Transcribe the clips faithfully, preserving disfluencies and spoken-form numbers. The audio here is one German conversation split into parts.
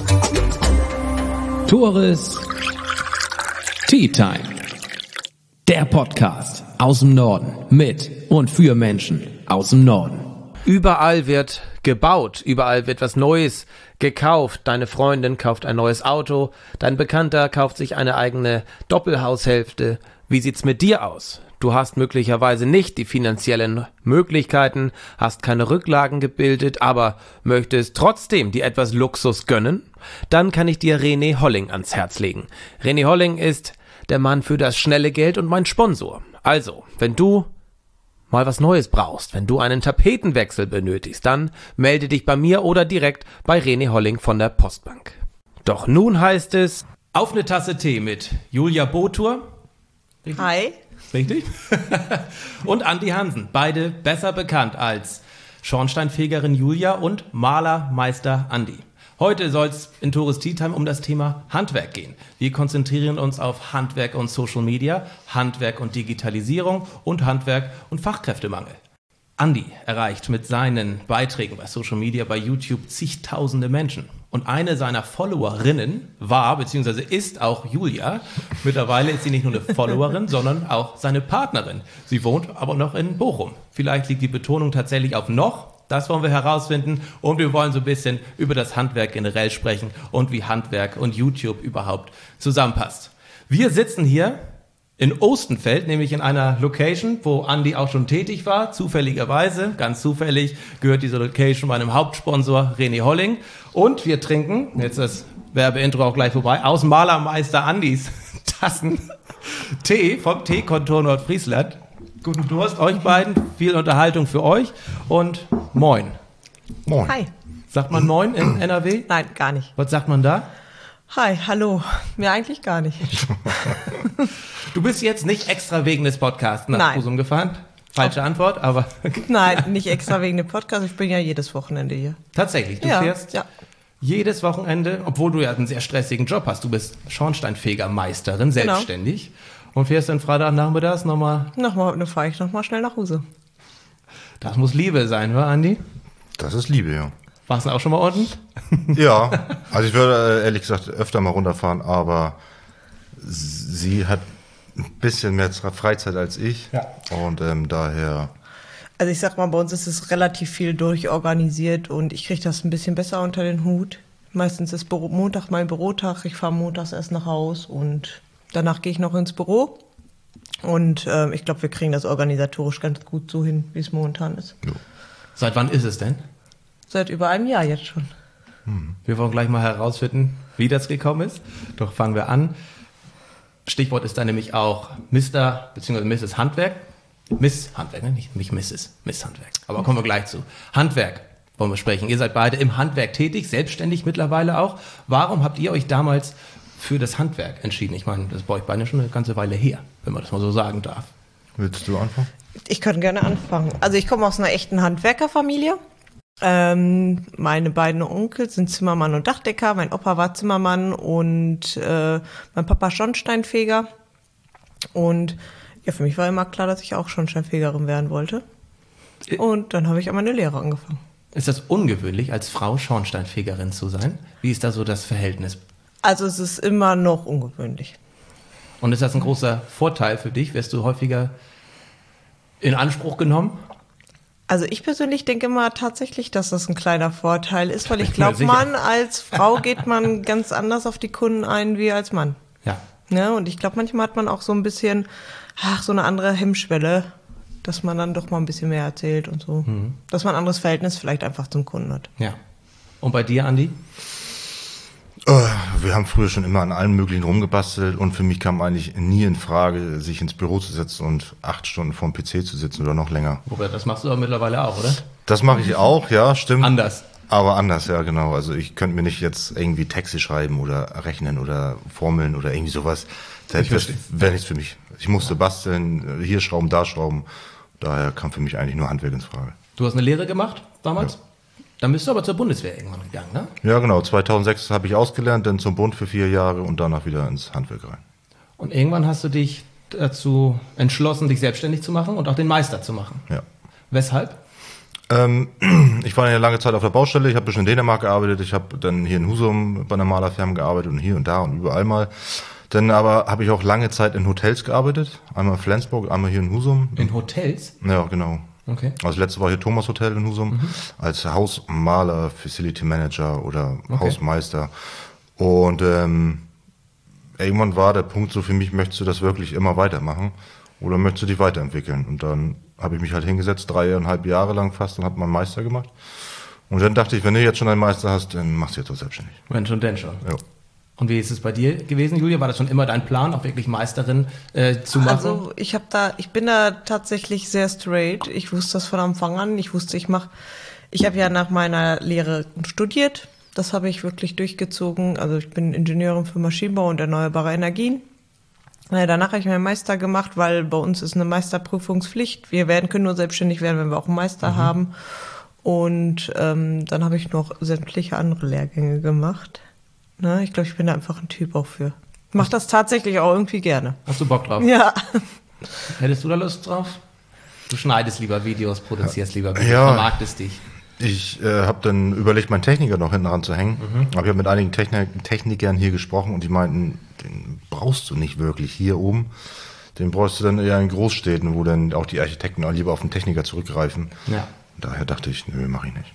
Tores Tea Time. Der Podcast aus dem Norden mit und für Menschen aus dem Norden. Überall wird gebaut, überall wird was Neues gekauft. Deine Freundin kauft ein neues Auto, dein Bekannter kauft sich eine eigene Doppelhaushälfte. Wie sieht's mit dir aus? Du hast möglicherweise nicht die finanziellen Möglichkeiten, hast keine Rücklagen gebildet, aber möchtest trotzdem dir etwas Luxus gönnen? Dann kann ich dir René Holling ans Herz legen. René Holling ist der Mann für das schnelle Geld und mein Sponsor. Also, wenn du mal was Neues brauchst, wenn du einen Tapetenwechsel benötigst, dann melde dich bei mir oder direkt bei René Holling von der Postbank. Doch nun heißt es auf eine Tasse Tee mit Julia Botur. Richtig? Hi. Richtig? Und Andi Hansen, beide besser bekannt als Schornsteinfegerin Julia und Malermeister Andi. Heute soll es in Tores Tea Time um das Thema Handwerk gehen. Wir konzentrieren uns auf Handwerk und Social Media, Handwerk und Digitalisierung und Handwerk und Fachkräftemangel. Andi erreicht mit seinen Beiträgen bei Social Media, bei YouTube zigtausende Menschen. Und eine seiner Followerinnen war, beziehungsweise ist auch Julia. Mittlerweile ist sie nicht nur eine Followerin, sondern auch seine Partnerin. Sie wohnt aber noch in Bochum. Vielleicht liegt die Betonung tatsächlich auf noch. Das wollen wir herausfinden. Und wir wollen so ein bisschen über das Handwerk generell sprechen und wie Handwerk und YouTube überhaupt zusammenpasst. Wir sitzen hier in Ostenfeld, nämlich in einer Location, wo Andi auch schon tätig war. Zufälligerweise, ganz zufällig, gehört diese Location meinem Hauptsponsor René Holling. Und wir trinken, jetzt das Werbeintro auch gleich vorbei, aus Malermeister Andis Tassen Tee vom Teekontor Nordfriesland. Guten Durst euch beiden, viel Unterhaltung für euch und moin. Moin. Hi. Sagt man moin in N R W? Nein, gar nicht. Was sagt man da? Hi, hallo. Mir eigentlich gar nicht. Du bist jetzt nicht extra wegen des Podcasts nach Nein. Husum gefahren? Falsche Antwort, aber... Nein, nicht extra wegen dem Podcast. Ich bin ja jedes Wochenende hier. Tatsächlich, du ja, fährst ja. jedes Wochenende, obwohl du ja einen sehr stressigen Job hast. Du bist Schornsteinfegermeisterin, selbstständig. Genau. Und fährst dann Freitagnachmittags nochmal... Nochmal, dann fahre ich nochmal schnell nach Hause. Das muss Liebe sein, oder Andi? Das ist Liebe, ja. Warst du auch schon mal unten? Ja, also ich würde äh, ehrlich gesagt öfter mal runterfahren, aber sie hat ein bisschen mehr Freizeit als ich. Ja. Und ähm, daher... Also ich sag mal, bei uns ist es relativ viel durchorganisiert und ich kriege das ein bisschen besser unter den Hut. Meistens ist Büro, Montag mein Bürotag, ich fahre montags erst nach Haus und danach gehe ich noch ins Büro. Und äh, ich glaube, wir kriegen das organisatorisch ganz gut so hin, wie es momentan ist. Jo. Seit wann ist es denn? Seit über einem Jahr jetzt schon. Hm. Wir wollen gleich mal herausfinden, wie das gekommen ist. Doch fangen wir an. Stichwort ist da nämlich auch Mister bzw. Misses Handwerk. Miss Handwerk, ne? nicht, nicht Misses, Miss Handwerk. Aber kommen wir gleich zu. Handwerk wollen wir sprechen. Ihr seid beide im Handwerk tätig, selbstständig mittlerweile auch. Warum habt ihr euch damals für das Handwerk entschieden? Ich meine, das ist bei euch beide schon eine ganze Weile her, wenn man das mal so sagen darf. Willst du anfangen? Ich könnte gerne anfangen. Also ich komme aus einer echten Handwerkerfamilie. Ähm, meine beiden Onkel sind Zimmermann und Dachdecker. Mein Opa war Zimmermann und äh, mein Papa Schornsteinfeger. Und ja, für mich war immer klar, dass ich auch Schornsteinfegerin werden wollte. Und dann habe ich an meine Lehre angefangen. Ist das ungewöhnlich, als Frau Schornsteinfegerin zu sein? Wie ist da so das Verhältnis? Also es ist immer noch ungewöhnlich. Und ist das ein großer Vorteil für dich? Wirst du häufiger in Anspruch genommen? Also ich persönlich denke immer tatsächlich, dass das ein kleiner Vorteil ist, weil ich glaube, Sicher. man als Frau geht man ganz anders auf die Kunden ein wie als Mann. Ja. Ja, und ich glaube, manchmal hat man auch so ein bisschen, ach, so eine andere Hemmschwelle, dass man dann doch mal ein bisschen mehr erzählt und so. Mhm. Dass man ein anderes Verhältnis vielleicht einfach zum Kunden hat. Ja. Und bei dir, Andi? Wir haben früher schon immer an allem Möglichen rumgebastelt und für mich kam eigentlich nie in Frage, sich ins Büro zu setzen und acht Stunden vorm P C zu sitzen oder noch länger. Robert, das machst du aber mittlerweile auch, oder? Das mache ich auch, ja, stimmt. Anders. Aber anders, ja, genau. Also ich könnte mir nicht jetzt irgendwie Texte schreiben oder rechnen oder Formeln oder irgendwie sowas. Das wäre nichts für mich. Ich musste basteln, hier schrauben, da schrauben. Daher kam für mich eigentlich nur Handwerk ins Frage. Du hast eine Lehre gemacht damals? Ja. Dann bist du aber zur Bundeswehr irgendwann gegangen, ne? Ja, genau. zweitausendsechs habe ich ausgelernt, dann zum Bund für vier Jahre und danach wieder ins Handwerk rein. Und irgendwann hast du dich dazu entschlossen, dich selbstständig zu machen und auch den Meister zu machen. Ja. Weshalb? Ähm, ich war ja lange Zeit auf der Baustelle, ich habe ein bisschen in Dänemark gearbeitet, ich habe dann hier in Husum bei einer Malerfirma gearbeitet und hier und da und überall mal. Dann aber habe ich auch lange Zeit in Hotels gearbeitet, einmal in Flensburg, einmal hier in Husum. In Hotels? Ja, genau. Okay. Also letzte war hier Thomas Hotel in Husum, mhm. als Hausmaler, Facility Manager oder okay. Hausmeister. Und ähm, irgendwann war der Punkt so für mich, möchtest du das wirklich immer weitermachen oder möchtest du dich weiterentwickeln? Und dann habe ich mich halt hingesetzt, dreieinhalb Jahre lang fast, und habe meinen Meister gemacht. Und dann dachte ich, wenn du jetzt schon einen Meister hast, dann machst du jetzt auch selbstständig. Wenn schon, denn schon. Ja. Und wie ist es bei dir gewesen, Julia? War das schon immer dein Plan, auch wirklich Meisterin äh, zu machen? Also ich habe da, ich bin da tatsächlich sehr straight. Ich wusste das von Anfang an. Ich wusste, ich mache, ich habe ja nach meiner Lehre studiert. Das habe ich wirklich durchgezogen. Also ich bin Ingenieurin für Maschinenbau und erneuerbare Energien. Danach habe ich meinen Meister gemacht, weil bei uns ist eine Meisterprüfungspflicht. Wir werden, können nur selbstständig werden, wenn wir auch einen Meister mhm. haben. Und ähm, dann habe ich noch sämtliche andere Lehrgänge gemacht. Ne, ich glaube, ich bin da einfach ein Typ auch für. Ich mache das tatsächlich auch irgendwie gerne. Hast du Bock drauf? Ja. Hättest du da Lust drauf? Du schneidest lieber Videos, produzierst lieber Videos, ja. vermarktest dich. Ich äh, habe dann überlegt, meinen Techniker noch hinten ran zu hängen. Mhm. Aber ich habe mit einigen Technik- Technikern hier gesprochen und die meinten, den brauchst du nicht wirklich hier oben. Den brauchst du dann eher in Großstädten, wo dann auch die Architekten auch lieber auf den Techniker zurückgreifen. Ja. Daher dachte ich, nö, mache ich nicht.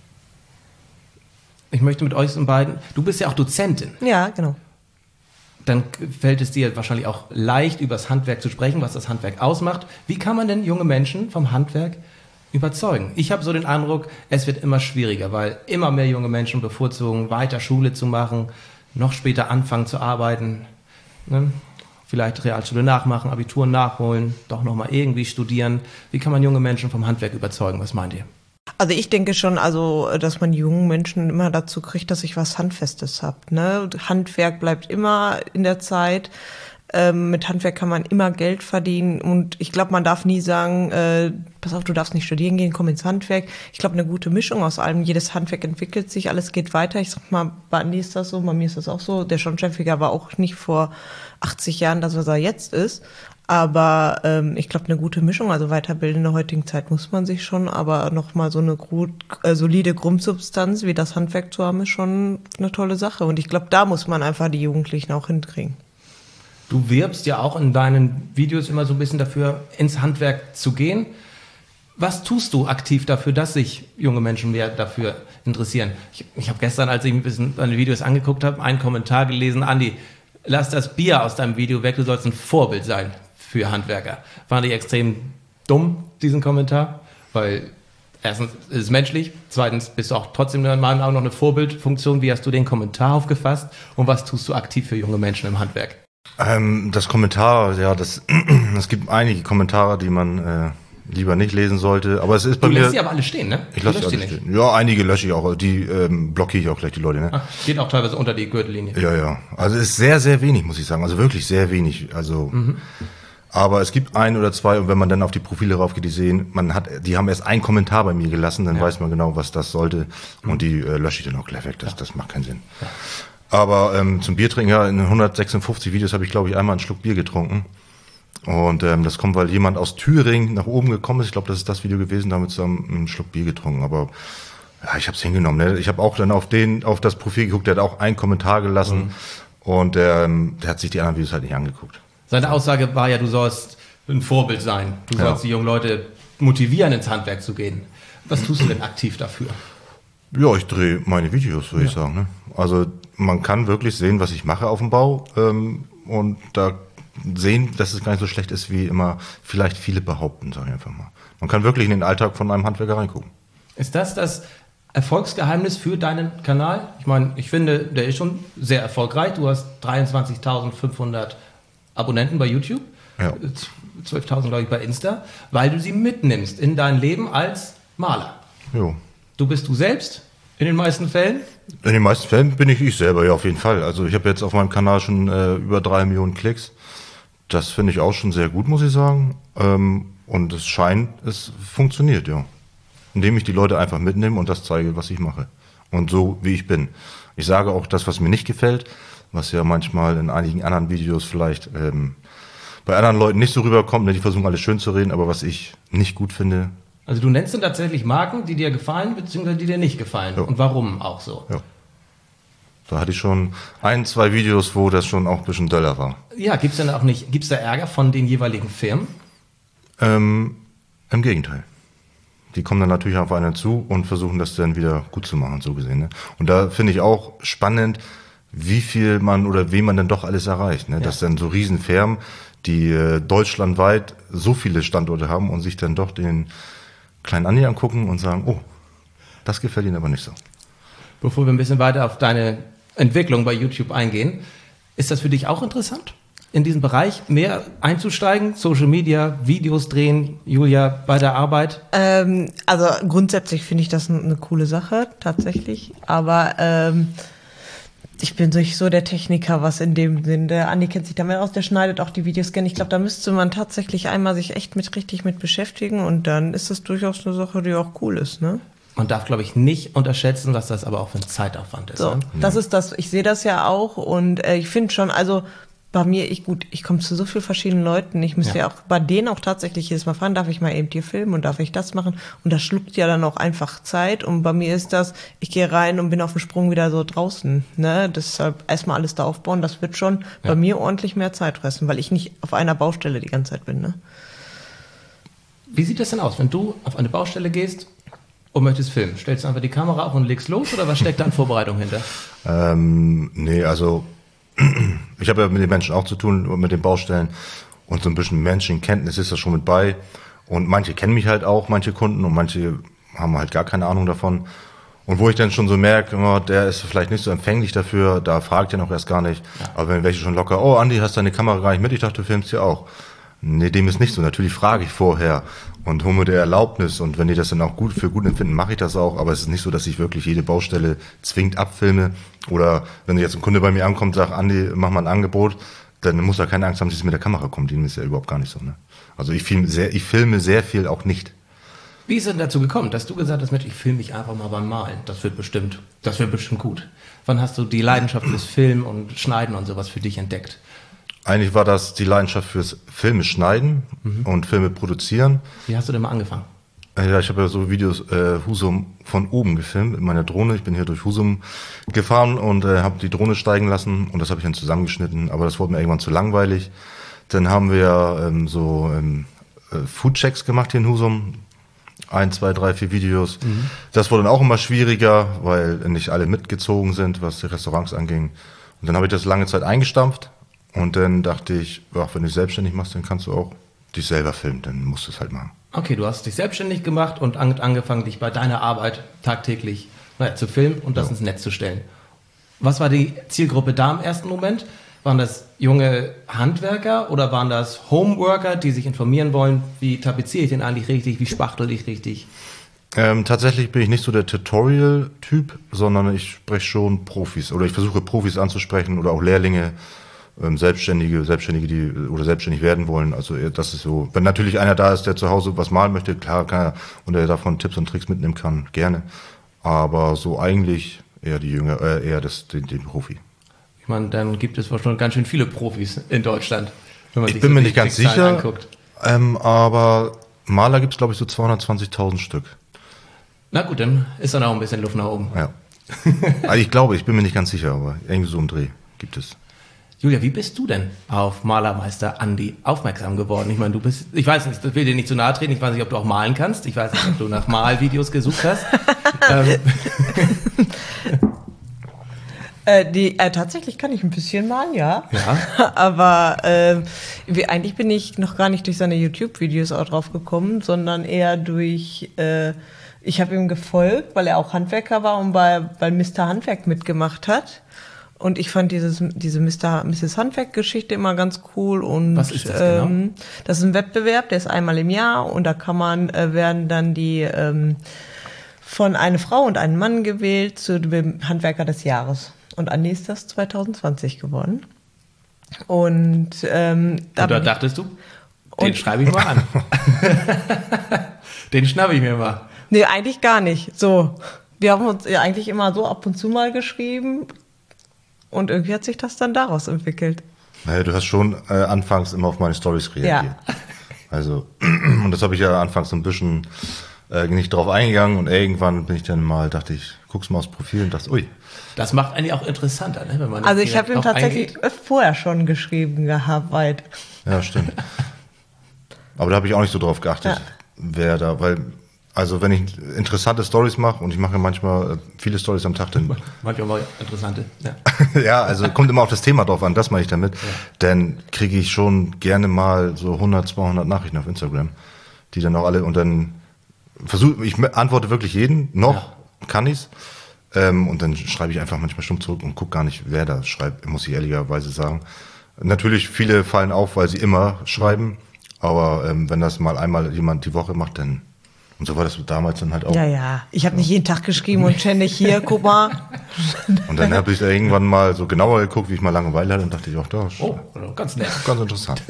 Ich möchte mit euch so beiden, du bist ja auch Dozentin. Ja, genau. Dann fällt es dir wahrscheinlich auch leicht, über das Handwerk zu sprechen, was das Handwerk ausmacht. Wie kann man denn junge Menschen vom Handwerk überzeugen? Ich habe so den Eindruck, es wird immer schwieriger, weil immer mehr junge Menschen bevorzugen, weiter Schule zu machen, noch später anfangen zu arbeiten, ne? Vielleicht Realschule nachmachen, Abitur nachholen, doch nochmal irgendwie studieren. Wie kann man junge Menschen vom Handwerk überzeugen? Was meint ihr? Also ich denke schon, also dass man jungen Menschen immer dazu kriegt, dass ich was Handfestes habe. Ne? Handwerk bleibt immer in der Zeit. Ähm, mit Handwerk kann man immer Geld verdienen. Und ich glaube, man darf nie sagen, äh, pass auf, du darfst nicht studieren gehen, komm ins Handwerk. Ich glaube, eine gute Mischung aus allem. Jedes Handwerk entwickelt sich, alles geht weiter. Ich sag mal, bei Andi ist das so, bei mir ist das auch so. Der Schornsteinfeger war auch nicht vor achtzig Jahren das, was er jetzt ist. Aber ähm, ich glaube, eine gute Mischung, also weiterbilden in der heutigen Zeit muss man sich schon, aber nochmal so eine gut, äh, solide Grundsubstanz wie das Handwerk zu haben, ist schon eine tolle Sache. Und ich glaube, da muss man einfach die Jugendlichen auch hinkriegen. Du wirbst ja auch in deinen Videos immer so ein bisschen dafür, ins Handwerk zu gehen. Was tust du aktiv dafür, dass sich junge Menschen mehr dafür interessieren? Ich, ich habe gestern, als ich ein bisschen deine Videos angeguckt habe, einen Kommentar gelesen, Andi, lass das Bier aus deinem Video weg, du sollst ein Vorbild sein für Handwerker. Fand ich extrem dumm, diesen Kommentar, weil erstens ist es menschlich, zweitens bist du auch trotzdem in meinen Augen noch eine Vorbildfunktion. Wie hast du den Kommentar aufgefasst und was tust du aktiv für junge Menschen im Handwerk? Ähm, das Kommentar, ja, das, es gibt einige Kommentare, die man äh, lieber nicht lesen sollte, aber es ist bei du mir... Du lässt sie aber alle stehen, ne? Ich lasse sie alle nicht. stehen. Ja, einige lösche ich auch, die ähm, blockiere ich auch gleich, die Leute, ne? Ach, geht auch teilweise unter die Gürtellinie. Ja, ja, also es ist sehr, sehr wenig, muss ich sagen, also wirklich sehr wenig, also... Mhm. Aber es gibt ein oder zwei, und wenn man dann auf die Profile raufgeht, die sehen, man hat, die haben erst einen Kommentar bei mir gelassen, dann ja. weiß man genau, was das sollte, mhm. und die äh, lösche ich dann auch gleich weg, das, ja. das macht keinen Sinn. Ja. Aber ähm, zum Biertrinken, ja, in hundertsechsundfünfzig Videos habe ich, glaube ich, einmal einen Schluck Bier getrunken. Und ähm, das kommt, weil jemand aus Thüringen nach oben gekommen ist. Ich glaube, das ist das Video gewesen, da haben wir zusammen einen Schluck Bier getrunken. Aber ja, ich habe es hingenommen. Ne? Ich habe auch dann auf den, auf das Profil geguckt, der hat auch einen Kommentar gelassen. Mhm. Und ähm, der hat sich die anderen Videos halt nicht angeguckt. Seine Aussage war ja, du sollst ein Vorbild sein. Du ja. sollst die jungen Leute motivieren, ins Handwerk zu gehen. Was tust du denn aktiv dafür? Ja, ich drehe meine Videos, würde ja. ich sagen. Ne? Also man kann wirklich sehen, was ich mache auf dem Bau, ähm, und da sehen, dass es gar nicht so schlecht ist, wie immer vielleicht viele behaupten, sage ich einfach mal. Man kann wirklich in den Alltag von einem Handwerker reingucken. Ist das das Erfolgsgeheimnis für deinen Kanal? Ich meine, ich finde, der ist schon sehr erfolgreich. Du hast dreiundzwanzigtausendfünfhundert Abonnenten bei YouTube, ja. zwölftausend, glaube ich, bei Insta, weil du sie mitnimmst in dein Leben als Maler. Jo. Du bist du selbst in den meisten Fällen? In den meisten Fällen bin ich ich selber, ja, auf jeden Fall. Also ich habe jetzt auf meinem Kanal schon äh, über drei Millionen Klicks. Das finde ich auch schon sehr gut, muss ich sagen. Ähm, und es scheint, es funktioniert, ja. Indem ich die Leute einfach mitnehme und das zeige, was ich mache. Und so, wie ich bin. Ich sage auch das, was mir nicht gefällt, was ja manchmal in einigen anderen Videos vielleicht ähm, bei anderen Leuten nicht so rüberkommt. Ne? Die versuchen alles schön zu reden, aber was ich nicht gut finde, Also du nennst dann tatsächlich Marken, die dir gefallen, beziehungsweise die dir nicht gefallen. Ja. Und warum auch so? Ja. Da hatte ich schon ein, zwei Videos, wo das schon auch ein bisschen döller war. Ja, gibt's denn auch nicht, gibt's da Ärger von den jeweiligen Firmen? Ähm, im Gegenteil. Die kommen dann natürlich auf einen zu und versuchen das dann wieder gut zu machen, so gesehen. Ne? Und da finde ich auch spannend, wie viel man oder wen man dann doch alles erreicht. Ne? Ja. Dass dann so Riesenfirmen, die äh, deutschlandweit so viele Standorte haben und sich dann doch den kleinen Andi angucken und sagen, oh, das gefällt ihnen aber nicht so. Bevor wir ein bisschen weiter auf deine Entwicklung bei YouTube eingehen, ist das für dich auch interessant, in diesen Bereich mehr einzusteigen? Social Media, Videos drehen, Julia, bei der Arbeit? Ähm, also grundsätzlich finde ich das eine coole Sache, tatsächlich. Aber ähm, ich bin nicht so der Techniker, was in dem Sinn. Der Andi kennt sich damit aus, der schneidet auch die Videos gerne. Ich glaube, da müsste man tatsächlich einmal sich echt mit richtig mit beschäftigen und dann ist das durchaus eine Sache, die auch cool ist, ne? Man darf, glaube ich, nicht unterschätzen, was das aber auch für ein Zeitaufwand ist. So, Ne? das ist das. Ich sehe das ja auch und äh, ich finde schon, also bei mir, ich gut, ich komme zu so vielen verschiedenen Leuten. Ich müsste ja. ja auch bei denen auch tatsächlich jedes Mal fragen, darf ich mal eben hier filmen und darf ich das machen? Und das schluckt ja dann auch einfach Zeit. Und bei mir ist das, ich gehe rein und bin auf dem Sprung wieder so draußen. Ne? Deshalb erstmal alles da aufbauen, das wird schon ja. bei mir ordentlich mehr Zeit fressen, weil ich nicht auf einer Baustelle die ganze Zeit bin. Ne? Wie sieht das denn aus, wenn du auf eine Baustelle gehst und möchtest filmen? Stellst du einfach die Kamera auf und legst los oder was steckt da an Vorbereitung hinter? Ähm, nee, also ich habe ja mit den Menschen auch zu tun und mit den Baustellen und so ein bisschen Menschenkenntnis ist da schon mit bei und manche kennen mich halt auch, manche Kunden und manche haben halt gar keine Ahnung davon und wo ich dann schon so merke, oh, der ist vielleicht nicht so empfänglich dafür, da fragt er noch erst gar nicht, ja. aber wenn welche schon locker, oh Andi, hast deine Kamera gar nicht mit, ich dachte, du filmst ja auch. Nee, dem ist nicht so. Natürlich frage ich vorher und hole mir der Erlaubnis und wenn die das dann auch gut für gut empfinden, mache ich das auch. Aber es ist nicht so, dass ich wirklich jede Baustelle zwingend abfilme oder wenn jetzt ein Kunde bei mir ankommt und sagt, Andi, mach mal ein Angebot, dann muss er keine Angst haben, dass es mit der Kamera kommt. Dem ist ja überhaupt gar nicht so. Ne? Also ich filme sehr, ich filme sehr viel auch nicht. Wie ist es denn dazu gekommen, dass du gesagt hast, Mensch, ich filme mich einfach mal beim Malen. Das wird bestimmt, das wird bestimmt gut. Wann hast du die Leidenschaft fürs Filmen und Schneiden und sowas für dich entdeckt? Eigentlich war das die Leidenschaft fürs Filme schneiden mhm. und Filme produzieren. Wie hast du denn mal angefangen? Ja, ich habe ja so Videos äh, Husum von oben gefilmt mit meiner Drohne. Ich bin hier durch Husum gefahren und äh, habe die Drohne steigen lassen und das habe ich dann zusammengeschnitten. Aber das wurde mir irgendwann zu langweilig. Dann haben wir ähm, so ähm, äh, Foodchecks gemacht hier in Husum. Ein, zwei, drei, vier Videos. Mhm. Das wurde dann auch immer schwieriger, weil nicht alle mitgezogen sind, was die Restaurants anging. Und dann habe ich das lange Zeit eingestampft. Und dann dachte ich, ach, wenn du dich selbstständig machst, dann kannst du auch dich selber filmen, dann musst du es halt machen. Okay, du hast dich selbstständig gemacht und an, angefangen, dich bei deiner Arbeit tagtäglich naja, zu filmen und das ja. ins Netz zu stellen. Was war die Zielgruppe da im ersten Moment? Waren das junge Handwerker oder waren das Homeworker, die sich informieren wollen, wie tapeziere ich den eigentlich richtig, wie spachtel ich richtig? Ähm, tatsächlich bin ich nicht so der Tutorial-Typ, sondern ich spreche schon Profis oder ich versuche Profis anzusprechen oder auch Lehrlinge. Selbstständige, Selbstständige, die oder selbstständig werden wollen. Also das ist so. Wenn natürlich einer da ist, der zu Hause was malen möchte, klar kann er und der davon Tipps und Tricks mitnehmen kann, gerne. Aber so eigentlich eher die Jünger, äh, eher das den, den Profi. Ich meine, dann gibt es schon ganz schön viele Profis in Deutschland. Wenn man ich sich bin so mir nicht ganz sicher, anguckt. Ähm, aber Maler gibt es glaube ich so zweihundertzwanzigtausend Stück. Na gut, dann ist dann auch ein bisschen Luft nach oben. Ja. Also ich glaube, ich bin mir nicht ganz sicher, aber irgendwie so im Dreh gibt es. Julia, wie bist du denn auf Malermeister Andi aufmerksam geworden? Ich meine, du bist, ich weiß nicht, das will dir nicht zu nahe treten, ich weiß nicht, ob du auch malen kannst, ich weiß nicht, ob du nach Malvideos gesucht hast. ähm. äh, die, äh, tatsächlich kann ich ein bisschen malen, ja. Ja. Aber äh, wie, eigentlich bin ich noch gar nicht durch seine YouTube-Videos auch drauf gekommen, sondern eher durch, äh, ich habe ihm gefolgt, weil er auch Handwerker war und bei, weil Mister Handwerk mitgemacht hat. Und ich fand dieses, diese Mister Misses Handwerk-Geschichte immer ganz cool. Und was ist das genau? Ähm, das ist ein Wettbewerb, der ist einmal im Jahr und da kann man, äh, werden dann die ähm, von einer Frau und einem Mann gewählt zu dem Handwerker des Jahres. Und Andi ist das zwanzig zwanzig geworden. Und ähm, da, und da dachtest du, den schreibe ich mal an. Den schnappe ich mir mal. Nee, eigentlich gar nicht. So, wir haben uns ja eigentlich immer so ab und zu mal geschrieben. Und irgendwie hat sich das dann daraus entwickelt. Naja, du hast schon äh, anfangs immer auf meine Storys reagiert. Ja. Also, und das habe ich ja anfangs so ein bisschen äh, nicht drauf eingegangen und irgendwann bin ich dann mal, dachte ich, guck's mal aufs Profil und dachte, ui. Das macht eigentlich auch interessanter, ne? Wenn man Also ich direkt habe ihm drauf tatsächlich eingeht. vorher schon geschrieben gehabt, weit. Ja, stimmt. Aber da habe ich auch nicht so drauf geachtet, Ja. wer da, weil, also wenn ich interessante Stories mache und ich mache manchmal äh, viele Stories am Tag, dann Manchmal mal interessante. Ja. ja, also kommt immer auf das Thema drauf an, das meine ich damit. Ja. Dann kriege ich schon gerne mal so hundert, zweihundert Nachrichten auf Instagram, die dann auch alle und dann versuche ich antworte wirklich jeden, noch ja. kann ich's. Ähm, und dann schreibe ich einfach manchmal stumm zurück und gucke gar nicht, wer da schreibt, muss ich ehrlicherweise sagen. Natürlich, viele fallen auf, weil sie immer schreiben, aber ähm, wenn das mal einmal jemand die Woche macht, dann und so war das damals dann halt auch. Ja, ja. Ich habe nicht jeden Tag geschrieben und ständig hier, guck mal. Und dann habe ich da irgendwann mal so genauer geguckt, wie ich mal Langeweile hatte und dachte ich auch, da Oh, ganz nett. Ganz interessant.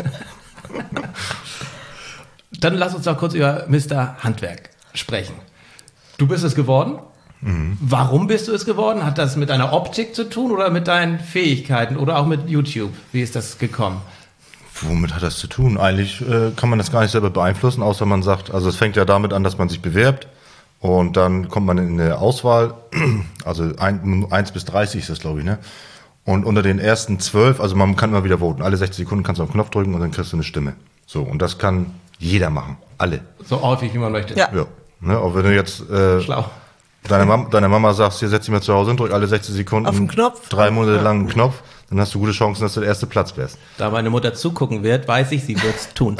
Dann lass uns doch kurz über Mister Handwerk sprechen. Du bist es geworden. Mhm. Warum bist du es geworden? Hat das mit deiner Optik zu tun oder mit deinen Fähigkeiten oder auch mit YouTube? Wie ist das gekommen? Womit hat das zu tun? Eigentlich äh, kann man das gar nicht selber beeinflussen, außer man sagt, also es fängt ja damit an, dass man sich bewerbt und dann kommt man in eine Auswahl, also eins bis dreißig ist das, glaube ich, ne? Und unter den ersten zwölf, also man kann immer wieder voten, alle sechzig Sekunden kannst du auf den Knopf drücken und dann kriegst du eine Stimme. So, und das kann jeder machen, alle. So häufig, wie man möchte. Ja. Ja, ne? Auch wenn du jetzt äh, Schlau. Deiner Mama, deiner Mama sagst, hier setz dich mal zu Hause und drück alle sechzig Sekunden Auf den Knopf. drei Monate lang einen Knopf, dann hast du gute Chancen, dass du der erste Platz wärst. Da meine Mutter zugucken wird, weiß ich, sie wird's tun.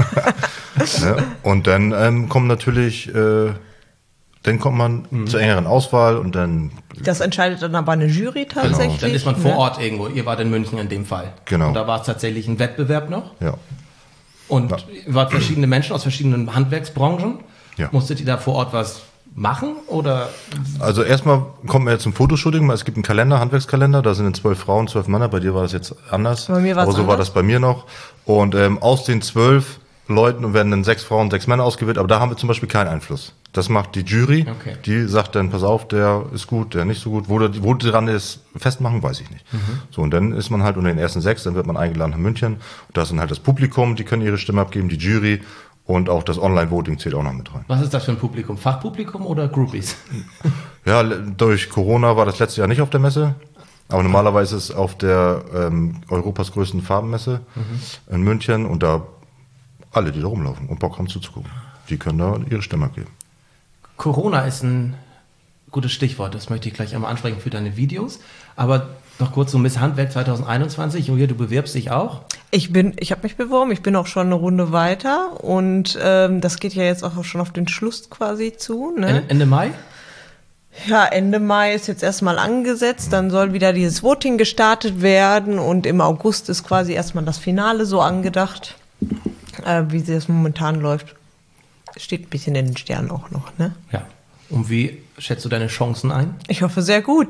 Ne? Und dann ähm, kommt natürlich, äh, dann kommt man mhm. zur engeren Auswahl und dann... Das entscheidet dann aber eine Jury tatsächlich. Dann ist man vor ne? Ort irgendwo. Ihr wart in München in dem Fall. Genau. Und da war es tatsächlich ein Wettbewerb noch. Ja. Und Ja. ihr wart verschiedene Menschen aus verschiedenen Handwerksbranchen. Ja. Musstet ihr da vor Ort was machen oder? Also erstmal kommt man jetzt zum Fotoshooting, es gibt einen Kalender, Handwerkskalender, da sind dann zwölf Frauen, zwölf Männer, bei dir war das jetzt anders, Bei mir war es aber so war anders. das bei mir noch. Und ähm, aus den zwölf Leuten werden dann sechs Frauen, sechs Männer ausgewählt, aber da haben wir zum Beispiel keinen Einfluss. Das macht die Jury, Okay. die sagt dann, pass auf, der ist gut, der nicht so gut. Wo, der, wo die dran ist, festmachen, weiß ich nicht. So, und dann ist man halt unter den ersten sechs, dann wird man eingeladen nach München. Und da ist dann halt das Publikum, die können ihre Stimme abgeben, die Jury und auch das Online-Voting zählt auch noch mit rein. Was ist das für ein Publikum? Fachpublikum oder Groupies? Ja, durch Corona war das letzte Jahr nicht auf der Messe, aber normalerweise ist es auf der ähm, Europas größten Farbenmesse mhm. in München und da alle, die da rumlaufen und Bock haben zuzugucken, die können da ihre Stimme abgeben. Corona ist ein gutes Stichwort, das möchte ich gleich einmal ansprechen für deine Videos. Aber noch kurz zum Miss Handwerk zwanzig einundzwanzig. Julia, du bewirbst dich auch? Ich bin, ich habe mich beworben, ich bin auch schon eine Runde weiter und ähm, das geht ja jetzt auch schon auf den Schluss quasi zu. Ne? Ende, Ende Mai? Ja, Ende Mai ist jetzt erstmal angesetzt, dann soll wieder dieses Voting gestartet werden und im August ist quasi erstmal das Finale so angedacht, äh, wie sie das momentan läuft. Steht ein bisschen in den Sternen auch noch, ne? Ja. Und wie schätzt du deine Chancen ein? Ich hoffe sehr gut.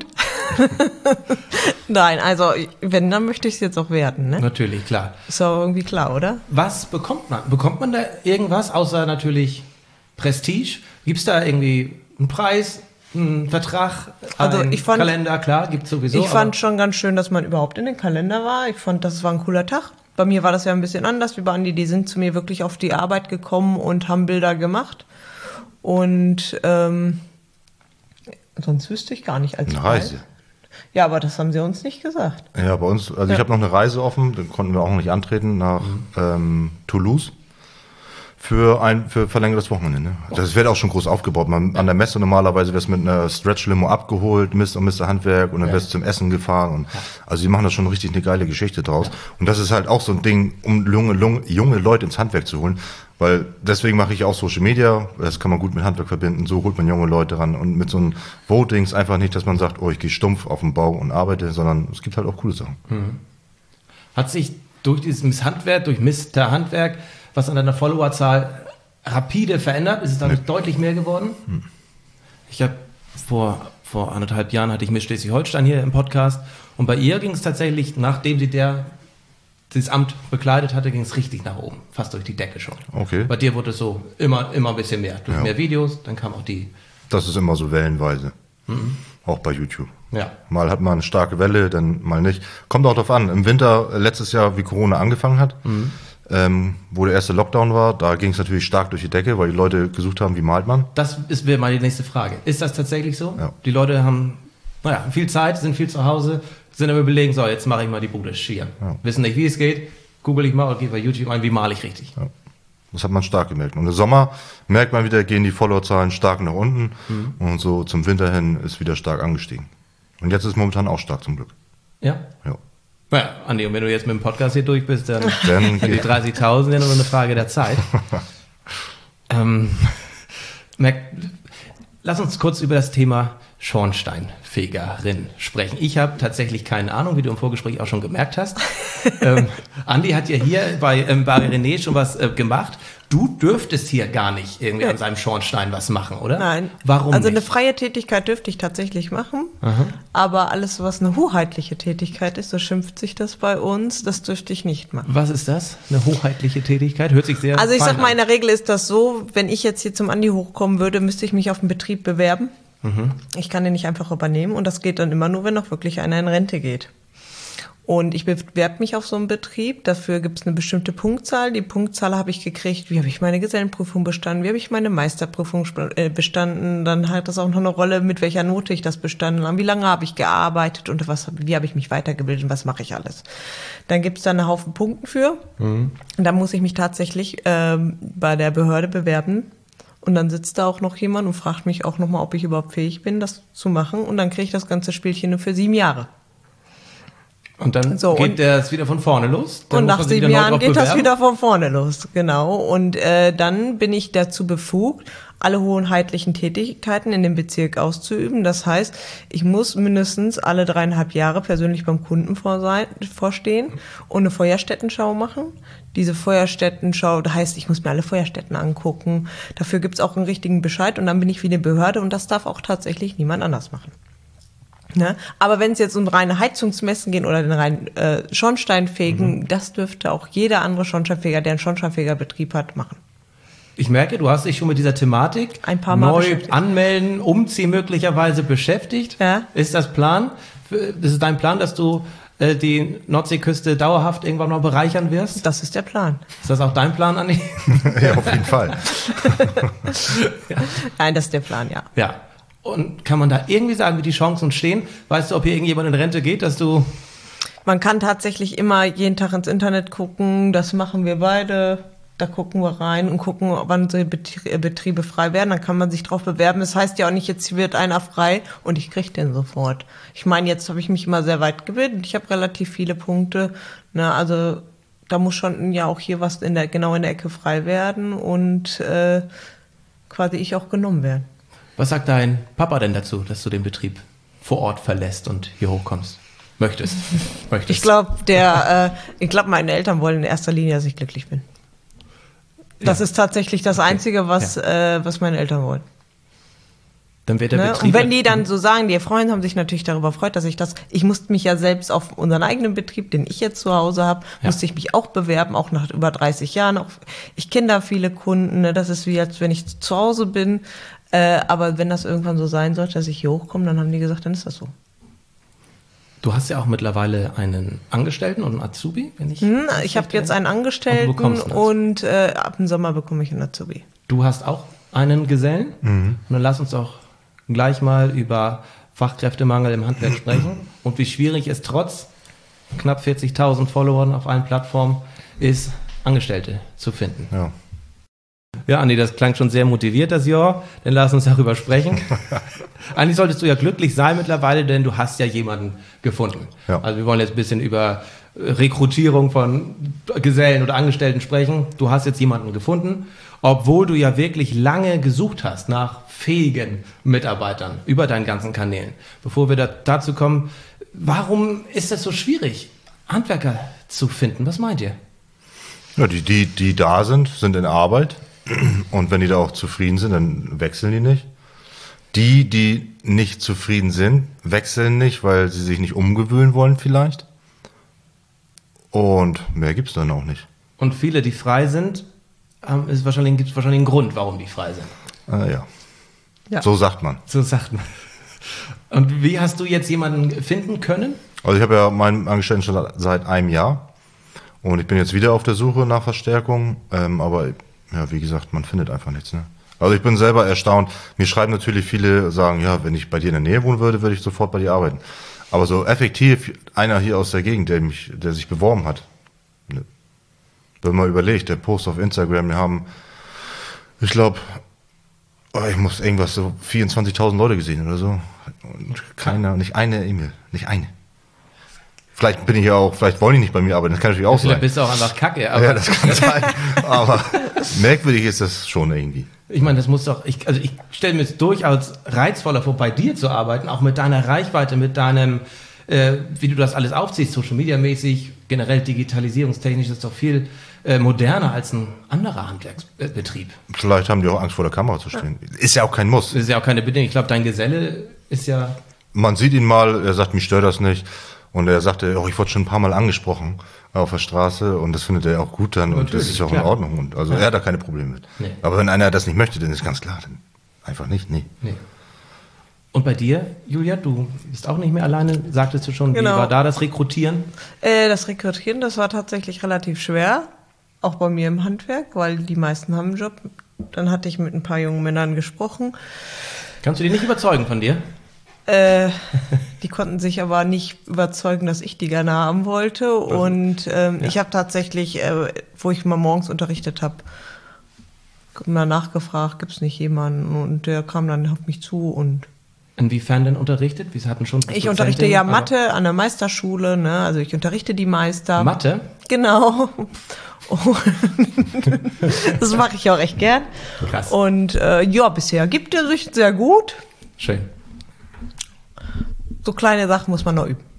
Nein, also wenn, dann möchte ich es jetzt auch werden, ne? Natürlich, klar. Ist doch irgendwie klar, oder? Was bekommt man? Bekommt man da irgendwas, außer natürlich Prestige? Gibt es da irgendwie einen Preis, einen Vertrag, Also einen ich fand- Kalender? Klar, gibt es sowieso. Ich fand aber schon ganz schön, dass man überhaupt in den Kalender war. Ich fand, das war ein cooler Tag. Bei mir war das ja ein bisschen anders wie bei Andi. Die sind zu mir wirklich auf die Arbeit gekommen und haben Bilder gemacht. Und ähm, sonst wüsste ich gar nicht als Eine Preis. Reise. Ja, aber das haben sie uns nicht gesagt. Ja, bei uns, also ich Ja. habe noch eine Reise offen, da konnten wir auch noch nicht antreten, nach ähm, Toulouse für ein für verlängertes Wochenende. Ne? Das wird auch schon groß aufgebaut. Man, an der Messe normalerweise wirst du mit einer Stretch-Limo abgeholt, Mister und Mister Handwerk und dann Ja. wirst du zum Essen gefahren. Und, also die machen da schon richtig eine geile Geschichte draus. Und das ist halt auch so ein Ding, um junge, junge, junge Leute ins Handwerk zu holen. Weil deswegen mache ich auch Social Media, das kann man gut mit Handwerk verbinden, so holt man junge Leute ran. Und mit so einem Votings einfach nicht, dass man sagt, oh, ich gehe stumpf auf den Bau und arbeite, sondern es gibt halt auch coole Sachen. hat sich durch dieses Miss Handwerk, durch Mister Handwerk, was an deiner Followerzahl rapide verändert? Ist es damit deutlich mehr geworden? Ich habe vor, vor anderthalb Jahren hatte ich Miss Schleswig-Holstein hier im Podcast und bei ihr ging es tatsächlich, nachdem sie der dieses Amt bekleidet hatte, ging es richtig nach oben, fast durch die Decke schon. Okay. Bei dir wurde es so immer, immer ein bisschen mehr. Durch Ja. mehr Videos, dann kam auch die. Das ist immer so wellenweise. Auch bei YouTube. Ja. Mal hat man eine starke Welle, dann mal nicht. Kommt auch drauf an. Im Winter, äh, letztes Jahr, wie Corona angefangen hat, ähm, wo der erste Lockdown war, da ging es natürlich stark durch die Decke, weil die Leute gesucht haben, wie malt man. Das ist wäre mal die nächste Frage. Ist das tatsächlich so? Ja. Die Leute haben, naja, viel Zeit, sind viel zu Hause, sind aber überlegen, so, jetzt mache ich mal die Bude schier. Ja. Wissen nicht, wie es geht, google ich mal oder gehe bei YouTube ein, wie male ich richtig. Ja. Das hat man stark gemerkt. Und im Sommer merkt man wieder, gehen die Followerzahlen stark nach unten mhm. und so zum Winter hin ist wieder stark angestiegen. Und jetzt ist momentan auch stark zum Glück. Ja? Ja. Naja, Andi, und wenn du jetzt mit dem Podcast hier durch bist, dann, dann dann die dreißigtausend ja nur eine Frage der Zeit. ähm, Mac, lass uns kurz über das Thema Schornsteinfegerin sprechen. Ich habe tatsächlich keine Ahnung, wie du im Vorgespräch auch schon gemerkt hast. ähm, Andi hat ja hier bei ähm, Bar René schon was äh, gemacht. Du dürftest hier gar nicht irgendwie ja. an seinem Schornstein was machen, oder? Nein. Warum Also nicht? eine freie Tätigkeit dürfte ich tatsächlich machen, Aha. aber alles, was eine hoheitliche Tätigkeit ist, so schimpft sich das bei uns, das dürfte ich nicht machen. Was ist das? Eine hoheitliche Tätigkeit? Hört sich sehr Also ich fein sag mal, in an. der Regel ist das so, wenn ich jetzt hier zum Andi hochkommen würde, müsste ich mich auf den Betrieb bewerben. Mhm. Ich kann den nicht einfach übernehmen und das geht dann immer nur, wenn noch wirklich einer in Rente geht. Und ich bewerbe mich auf so einen Betrieb, dafür gibt es eine bestimmte Punktzahl. Die Punktzahl habe ich gekriegt, wie habe ich meine Gesellenprüfung bestanden, wie habe ich meine Meisterprüfung bestanden. Dann hat das auch noch eine Rolle, mit welcher Note ich das bestanden habe, wie lange habe ich gearbeitet und was, wie habe ich mich weitergebildet und was mache ich alles. Dann gibt es da einen Haufen Punkten für. Mhm. Und da muss ich mich tatsächlich ähm, bei der Behörde bewerben. Und dann sitzt da auch noch jemand und fragt mich auch nochmal, ob ich überhaupt fähig bin, das zu machen. Und dann kriege ich das ganze Spielchen nur für sieben Jahre. Und dann so, geht und, das wieder von vorne los? Dann und muss nach man sich sieben wieder neu Jahren drauf geht das bewerben? wieder von vorne los, genau. Und äh, dann bin ich dazu befugt, alle hoheitlichen Tätigkeiten in dem Bezirk auszuüben. Das heißt, ich muss mindestens alle dreieinhalb Jahre persönlich beim Kunden vor sein, vorstehen und eine Feuerstättenschau machen. Diese Feuerstättenschau, das heißt, ich muss mir alle Feuerstätten angucken. Dafür gibt's auch einen richtigen Bescheid und dann bin ich wie eine Behörde und das darf auch tatsächlich niemand anders machen. Ne? Aber wenn es jetzt um reine Heizungsmessen geht oder den reinen äh, Schornsteinfegen, mhm. das dürfte auch jeder andere Schornsteinfeger, der einen Schornsteinfegerbetrieb hat, machen. Ich merke, du hast dich schon mit dieser Thematik Ein paar Mal neu beschäftigt. anmelden, umziehen möglicherweise beschäftigt. Ja. Ist das Plan? Ist es dein Plan, dass du äh, die Nordseeküste dauerhaft irgendwann noch bereichern wirst? Das ist der Plan. Ist das auch dein Plan, Andi? Ja, auf jeden Fall. ja. Nein, das ist der Plan, ja. Ja. Und kann man da irgendwie sagen, wie die Chancen stehen? Weißt du, ob hier irgendjemand in Rente geht, dass du... Man kann tatsächlich immer jeden Tag ins Internet gucken, das machen wir beide. Da gucken wir rein und gucken, wann so Betriebe frei werden. Dann kann man sich drauf bewerben. Das heißt ja auch nicht, jetzt wird einer frei und ich kriege den sofort. Ich meine, jetzt habe ich mich immer sehr weit gebildet. Ich habe relativ viele Punkte. Na, also da muss schon ja auch hier was in der genau in der Ecke frei werden und äh, quasi ich auch genommen werden. Was sagt dein Papa denn dazu, dass du den Betrieb vor Ort verlässt und hier hochkommst? Möchtest? Möchtest. Ich glaube, der, äh, ich glaube, meine Eltern wollen in erster Linie, dass ich glücklich bin. Das Ja. ist tatsächlich das Okay. Einzige, was, Ja. äh, was meine Eltern wollen. Dann wird der Ne? Betrieb... Und wenn die dann so sagen, die Freunde haben sich natürlich darüber gefreut, dass ich das, ich musste mich ja selbst auf unseren eigenen Betrieb, den ich jetzt zu Hause habe, Ja. musste ich mich auch bewerben, auch nach über dreißig Jahren. Auch, ich kenne da viele Kunden, ne? Das ist wie, als wenn ich zu Hause bin. Äh, aber wenn das irgendwann so sein sollte, dass ich hier hochkomme, dann haben die gesagt, dann ist das so. Du hast ja auch mittlerweile einen Angestellten und einen Azubi, wenn ich... Hm, ich habe jetzt einen Angestellten Und du bekommst einen und äh, ab dem Sommer bekomme ich einen Azubi. Du hast auch einen Gesellen. Mhm. Und dann lass uns auch gleich mal über Fachkräftemangel im Handwerk sprechen und wie schwierig es trotz knapp vierzigtausend Followern auf allen Plattformen ist, Angestellte zu finden. Ja. Ja, Andi, das klang schon sehr motiviert, das Jahr. Dann lass uns darüber sprechen. Eigentlich solltest du ja glücklich sein mittlerweile, denn du hast ja jemanden gefunden. Ja. Also wir wollen jetzt ein bisschen über Rekrutierung von Gesellen oder Angestellten sprechen. Du hast jetzt jemanden gefunden, obwohl du ja wirklich lange gesucht hast nach fähigen Mitarbeitern über deinen ganzen Kanälen. Bevor wir da, dazu kommen, warum ist es so schwierig, Handwerker zu finden? Was meint ihr? Ja, die, die, die da sind, sind in Arbeit. Und wenn die da auch zufrieden sind, dann wechseln die nicht. Die, die nicht zufrieden sind, wechseln nicht, weil sie sich nicht umgewöhnen wollen vielleicht. Und mehr gibt's dann auch nicht. Und viele, die frei sind, haben, ist wahrscheinlich, gibt es wahrscheinlich einen Grund, warum die frei sind. Ah, ja. Ja. So sagt man. So sagt man. Und wie hast du jetzt jemanden finden können? Also ich habe ja meinen Angestellten schon seit einem Jahr. Und ich bin jetzt wieder auf der Suche nach Verstärkung, ähm, aber ja, wie gesagt, man findet einfach nichts. Ne? Also ich bin selber erstaunt. Mir schreiben natürlich viele, sagen, ja, wenn ich bei dir in der Nähe wohnen würde, würde ich sofort bei dir arbeiten. Aber so effektiv, einer hier aus der Gegend, der mich, der sich beworben hat, ne? Wenn man überlegt, der Post auf Instagram, wir haben, ich glaube, oh, ich muss irgendwas, so vierundzwanzigtausend Leute gesehen oder so. Und keiner, nicht eine E-Mail, nicht eine. Vielleicht bin ich ja auch, vielleicht wollen die nicht bei mir arbeiten, das kann natürlich auch Vielleicht sein. bist du auch einfach kacke. Aber Ja, das kann sein. Aber merkwürdig ist das schon irgendwie. Ich meine, das muss doch, ich, also ich stelle mir es durchaus reizvoller vor, bei dir zu arbeiten, auch mit deiner Reichweite, mit deinem, äh, wie du das alles aufziehst, Social Media mäßig, generell digitalisierungstechnisch, ist doch viel äh, moderner als ein anderer Handwerksbetrieb. Vielleicht haben die auch Angst vor der Kamera zu stehen. Ist ja auch kein Muss. Das ist ja auch keine Bedingung. Ich glaube, dein Geselle ist ja... Man sieht ihn mal, er sagt, mich stört das nicht. Und er sagte, oh, ich wurde schon ein paar Mal angesprochen auf der Straße und das findet er auch gut dann. Und das ist auch in Ordnung. Und also ja. Er hat da keine Probleme mit. Nee. Aber wenn einer das nicht möchte, dann ist ganz klar, dann einfach nicht, nee. nee. Und bei dir, Julia, du bist auch nicht mehr alleine, sagtest du schon, Genau. Wie war da das Rekrutieren? Äh, das Rekrutieren, das war tatsächlich relativ schwer, auch bei mir im Handwerk, weil die meisten haben einen Job. Dann hatte ich mit ein paar jungen Männern gesprochen. Kannst du die nicht überzeugen von dir? Äh, die konnten sich aber nicht überzeugen, dass ich die gerne haben wollte. Und ähm, ja. ich habe tatsächlich, äh, wo ich mal morgens unterrichtet habe, mal nachgefragt, gibt es nicht jemanden? Und der kam dann auf mich zu und inwiefern denn unterrichtet? Wir hatten schon ich unterrichte ja Mathe an der Meisterschule, ne? Also ich unterrichte die Meister. Mathe? Genau. Das mache ich auch echt gern. Krass. Und äh, ja, bisher gibt er sich sehr gut. Schön. So kleine Sachen muss man noch üben.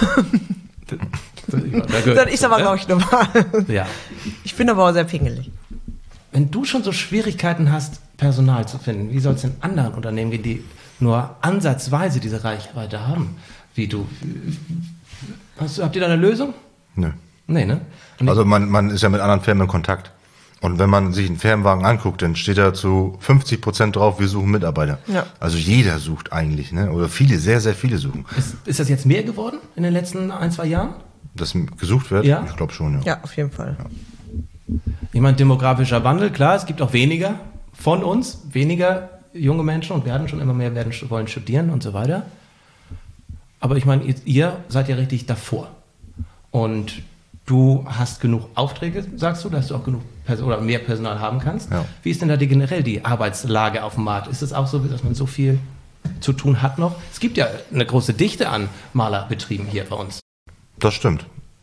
Das Das ist aber, glaube ich, normal. Ja. Ich bin aber auch sehr pingelig. Wenn du schon so Schwierigkeiten hast, Personal zu finden, wie soll es in anderen Unternehmen gehen, die nur ansatzweise diese Reichweite haben, wie du? Hast du habt ihr da eine Lösung? Nö. Nee, ne? Und Also man, man ist ja mit anderen Firmen in Kontakt. Und wenn man sich einen Firmenwagen anguckt, dann steht da zu fünfzig Prozent drauf, wir suchen Mitarbeiter. Ja. Also jeder sucht eigentlich, ne? Oder viele, sehr, sehr viele suchen. ist, ist das jetzt mehr geworden in den letzten ein, zwei Jahren? Dass gesucht wird? Ja. Ich glaube schon, ja. Ja, auf jeden Fall. Ich meine, demografischer Wandel, klar, es gibt auch weniger von uns, weniger junge Menschen und werden schon immer mehr werden, wollen studieren und so weiter. Aber ich meine, ihr, ihr seid ja richtig davor. Und du hast genug Aufträge, sagst du, dass du auch genug Pers- oder mehr Personal haben kannst. Ja. Wie ist denn da die, generell die Arbeitslage auf dem Markt? Ist es auch so, dass man so viel zu tun hat noch? Es gibt ja eine große Dichte an Malerbetrieben hier bei uns. Das stimmt.